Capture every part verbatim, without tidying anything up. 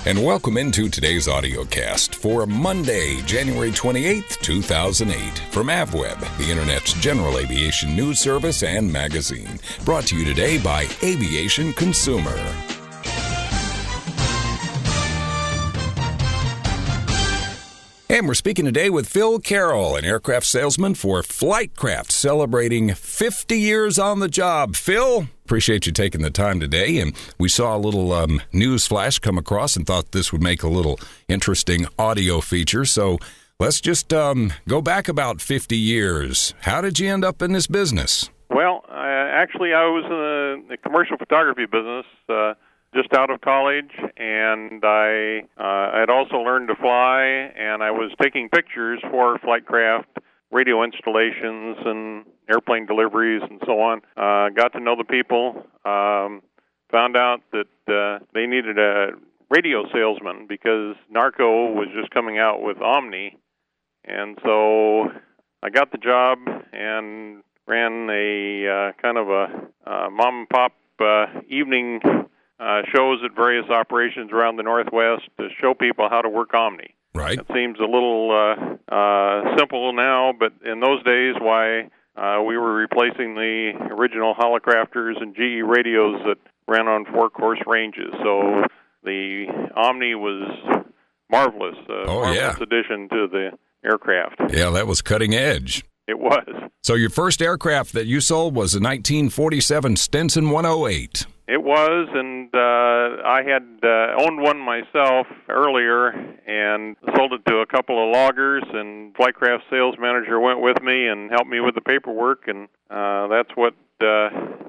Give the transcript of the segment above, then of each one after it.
And welcome into today's audio cast for Monday, January twenty-eighth, two thousand eight, from AvWeb, the Internet's general aviation news service and magazine. Brought to you today by Aviation Consumer. And we're speaking today with Phil Carroll, an aircraft salesman for Flightcraft, celebrating fifty years on the job. Phil, appreciate you taking the time today. And we saw a little um, news flash come across and thought this would make a little interesting audio feature. So let's just um, go back about fifty years. How did you end up in this business? Well, uh, actually, I was in the commercial photography business uh, just out of college, and I uh, had also learned to fly, and I was taking pictures for Flightcraft, radio installations, and airplane deliveries, and so on. Uh, got to know the people, um, found out that uh, they needed a radio salesman because Narco was just coming out with Omni, and so I got the job and ran a uh, kind of a uh, mom-and-pop uh, evening Uh, shows at various operations around the Northwest to show people how to work Omni. Right. It seems a little uh, uh, simple now, but in those days, why uh, we were replacing the original Holocrafters and G E radios that ran on four-course ranges. So the Omni was marvelous, a oh, marvelous yeah. addition to the aircraft. Yeah, that was cutting edge. It was. So your first aircraft that you sold was a nineteen forty-seven Stinson one oh eight. It was, and uh, I had uh, owned one myself earlier and sold it to a couple of loggers, and Flightcraft sales manager went with me and helped me with the paperwork, and uh, that's what, uh,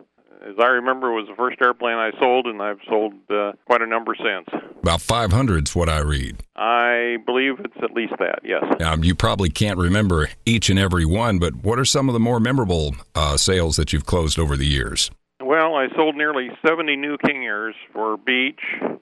as I remember, was the first airplane I sold, and I've sold uh, quite a number since. About five hundred is what I read. I believe it's at least that, yes. Um, you probably can't remember each and every one, but what are some of the more memorable uh, sales that you've closed over the years? Well, I sold nearly seventy new King Airs for Beech,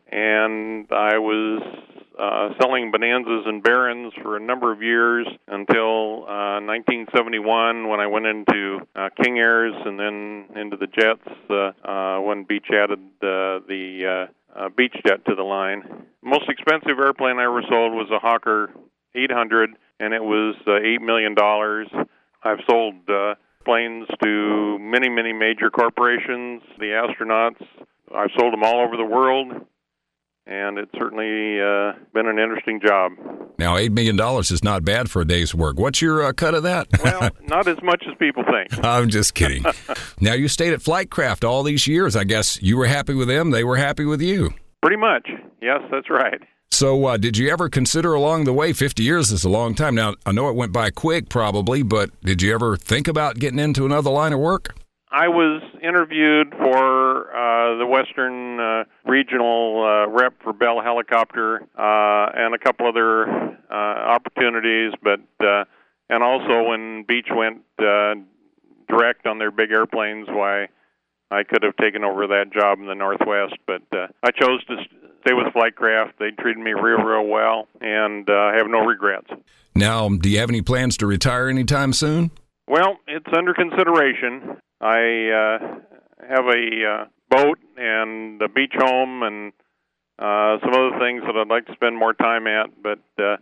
and I was uh, selling Bonanzas and Barons for a number of years until uh, nineteen seventy-one when I went into uh, King Airs and then into the jets uh, uh, when Beech added uh, the uh, uh, Beech jet to the line. The most expensive airplane I ever sold was a Hawker eight hundred, and it was uh, eight million dollars. I've sold Uh, planes to many, many major corporations, the astronauts. I've sold them all over the world, and it's certainly uh, been an interesting job. Now, eight million dollars is not bad for a day's work. What's your uh, cut of that? Well, not as much as people think. I'm just kidding. Now, you stayed at Flightcraft all these years. I guess you were happy with them. They were happy with you. Pretty much. Yes, that's right. So uh, did you ever consider along the way, fifty years is a long time. Now, I know it went by quick probably, but did you ever think about getting into another line of work? I was interviewed for uh, the Western uh, Regional uh, rep for Bell Helicopter uh, and a couple other uh, opportunities, but uh, and also when Beech went uh, direct on their big airplanes, why I could have taken over that job in the Northwest, but uh, I chose to stay with Flightcraft. They treated me real, real well, and I uh, have no regrets. Now, do you have any plans to retire anytime soon? Well, it's under consideration. I uh, have a uh, boat and a beach home and uh, some other things that I'd like to spend more time at, but uh,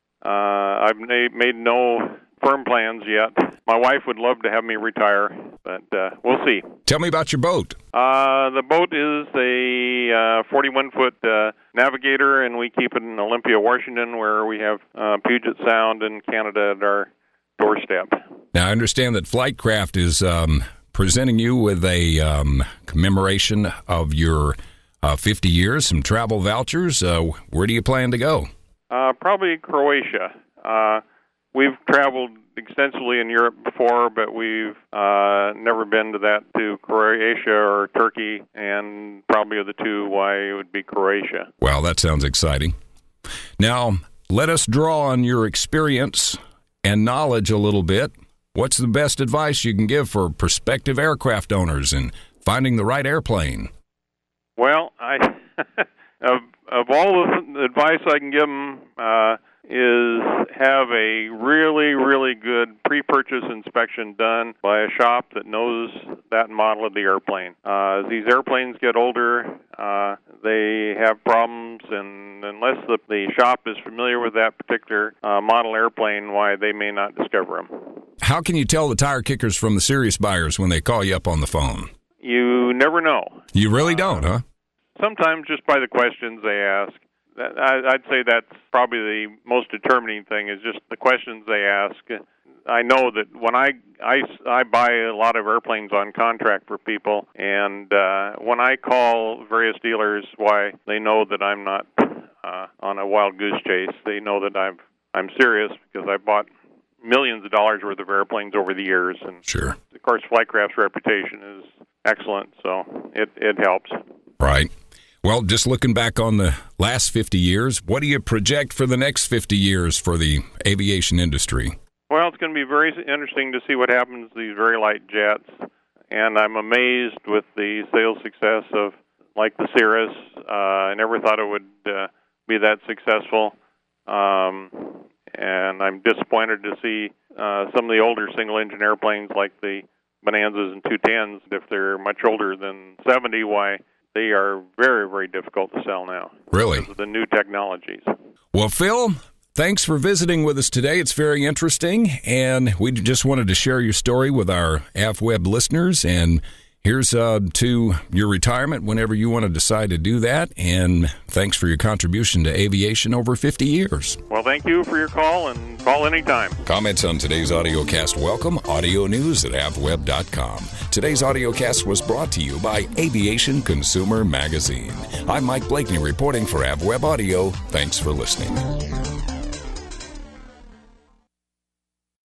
uh, I've na- made no firm plans yet. My wife would love to have me retire, but uh, we'll see. Tell me about your boat. Uh, the boat is a forty-one foot uh, uh, Navigator, and we keep it in Olympia, Washington, where we have uh, Puget Sound in Canada at our doorstep. Now, I understand that Flightcraft is um, presenting you with a um, commemoration of your uh, fifty years, some travel vouchers. Uh, where do you plan to go? Uh, probably Croatia. Uh, we've traveled extensively in Europe before, but we've uh, never been to that, to Croatia or Turkey, and probably of the two, why it would be Croatia. Well, that sounds exciting. Now, let us draw on your experience and knowledge a little bit. What's the best advice you can give for prospective aircraft owners in finding the right airplane? Well, I of of all the advice I can give them, uh, is have a really, really good pre-purchase inspection done by a shop that knows that model of the airplane. Uh, as these airplanes get older, uh, they have problems, and unless the, the shop is familiar with that particular uh, model airplane, why they may not discover them. How can you tell the tire kickers from the serious buyers when they call you up on the phone? You never know. You really don't, huh? Sometimes just by the questions they ask. I'd say that's probably the most determining thing, is just the questions they ask. I know that when I, I, I buy a lot of airplanes on contract for people, and uh, when I call various dealers, why they know that I'm not uh, on a wild goose chase. They know that I'm I'm serious, because I bought millions of dollars worth of airplanes over the years. And sure. Of course, Flightcraft's reputation is excellent, so it, it helps. Right. Well, just looking back on the last fifty years, what do you project for the next fifty years for the aviation industry? Well, it's going to be very interesting to see what happens to these very light jets, and I'm amazed with the sales success of, like, the Cirrus. Uh, I never thought it would uh, be that successful, um, and I'm disappointed to see uh, some of the older single-engine airplanes like the Bonanzas and two tens, if they're much older than seventy, why they are very, very difficult to sell now. Really? Because of the new technologies. Well, Phil, thanks for visiting with us today. It's very interesting, and we just wanted to share your story with our AvWeb listeners, and here's uh, to your retirement whenever you want to decide to do that, and thanks for your contribution to aviation over fifty years. Well, thank you for your call, and call anytime. Comments on today's audiocast, welcome. Audio news at avweb dot com. Today's audiocast was brought to you by Aviation Consumer Magazine. I'm Mike Blakeney reporting for AvWeb Audio. Thanks for listening.